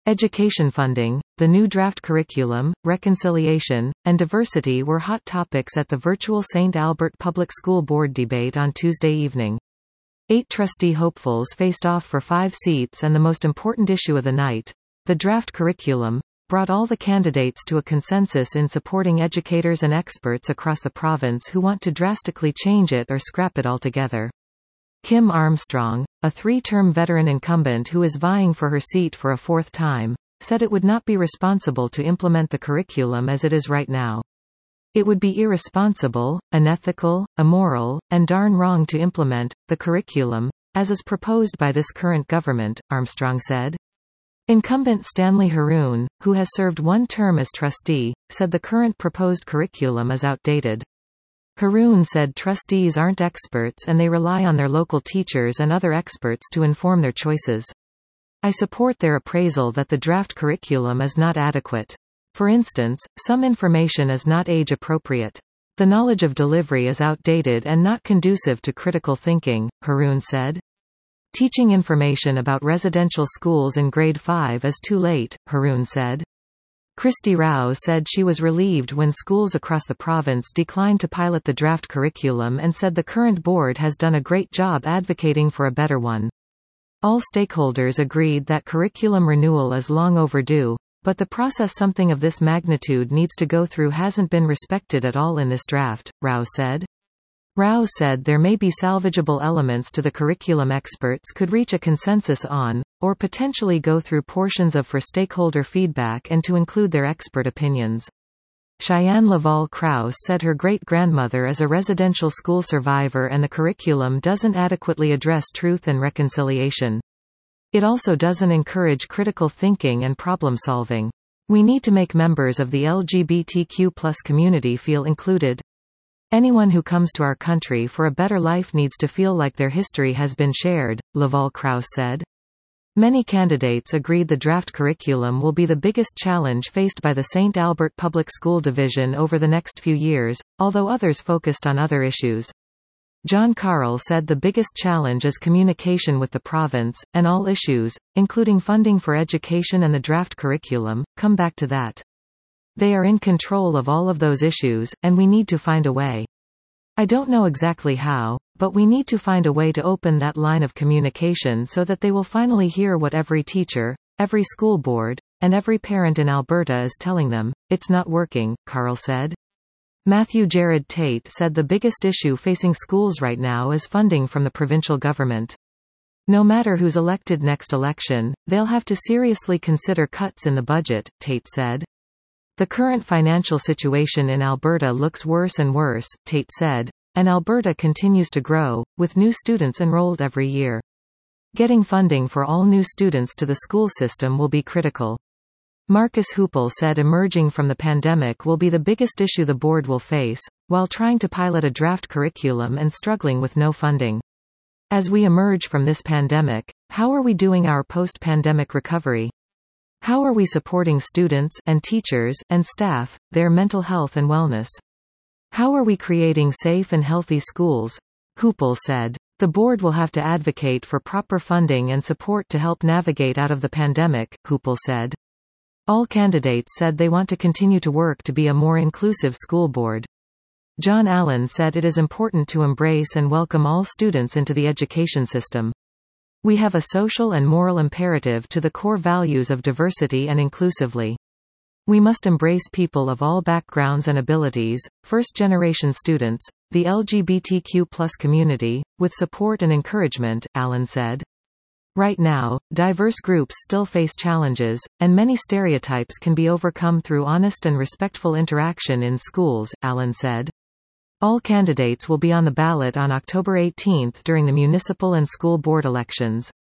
Education funding, the new draft curriculum, reconciliation, and diversity were hot topics at the virtual St. Albert Public School Board debate on Tuesday evening. 8 trustee hopefuls faced off for 5 seats, and the most important issue of the night, the draft curriculum, brought all the candidates to a consensus in supporting educators and experts across the province who want to drastically change it or scrap it altogether. Kim Armstrong, a 3-term veteran incumbent who is vying for her seat for a 4th time, said it would not be responsible to implement the curriculum as it is right now. It would be irresponsible, unethical, immoral, and darn wrong to implement the curriculum, as is proposed by this current government, Armstrong said. Incumbent Stanley Haroon, who has served 1 term as trustee, said the current proposed curriculum is outdated. Haroon said trustees aren't experts and they rely on their local teachers and other experts to inform their choices. I support their appraisal that the draft curriculum is not adequate. For instance, some information is not age appropriate. The knowledge of delivery is outdated and not conducive to critical thinking, Haroon said. Teaching information about residential schools in grade 5 is too late, Haroon said. Christy Rao said she was relieved when schools across the province declined to pilot the draft curriculum and said the current board has done a great job advocating for a better one. All stakeholders agreed that curriculum renewal is long overdue, but the process something of this magnitude needs to go through hasn't been respected at all in this draft, Rao said. Rao said there may be salvageable elements to the curriculum experts could reach a consensus on, or potentially go through portions of for stakeholder feedback and to include their expert opinions. Cheyenne Laval Krause said her great-grandmother is a residential school survivor and the curriculum doesn't adequately address truth and reconciliation. It also doesn't encourage critical thinking and problem-solving. We need to make members of the LGBTQ+ community feel included. Anyone who comes to our country for a better life needs to feel like their history has been shared, Laval Krause said. Many candidates agreed the draft curriculum will be the biggest challenge faced by the St. Albert Public School Division over the next few years, although others focused on other issues. John Carroll said the biggest challenge is communication with the province, and all issues, including funding for education and the draft curriculum, come back to that. They are in control of all of those issues, and we need to find a way. I don't know exactly how, but we need to find a way to open that line of communication so that they will finally hear what every teacher, every school board, and every parent in Alberta is telling them. It's not working, Carl said. Matthew Jared Tate said the biggest issue facing schools right now is funding from the provincial government. No matter who's elected next election, they'll have to seriously consider cuts in the budget, Tate said. The current financial situation in Alberta looks worse and worse, Tate said, and Alberta continues to grow, with new students enrolled every year. Getting funding for all new students to the school system will be critical. Marcus Hoople said emerging from the pandemic will be the biggest issue the board will face, while trying to pilot a draft curriculum and struggling with no funding. As we emerge from this pandemic, how are we doing our post-pandemic recovery? How are we supporting students and teachers and staff, their mental health and wellness? How are we creating safe and healthy schools? Hoople said. The board will have to advocate for proper funding and support to help navigate out of the pandemic, Hoople said. All candidates said they want to continue to work to be a more inclusive school board. John Allen said it is important to embrace and welcome all students into the education system. We have a social and moral imperative to the core values of diversity and inclusively. We must embrace people of all backgrounds and abilities, first-generation students, the LGBTQ+ community, with support and encouragement, Allen said. Right now, diverse groups still face challenges, and many stereotypes can be overcome through honest and respectful interaction in schools, Allen said. All candidates will be on the ballot on October 18 during the municipal and school board elections.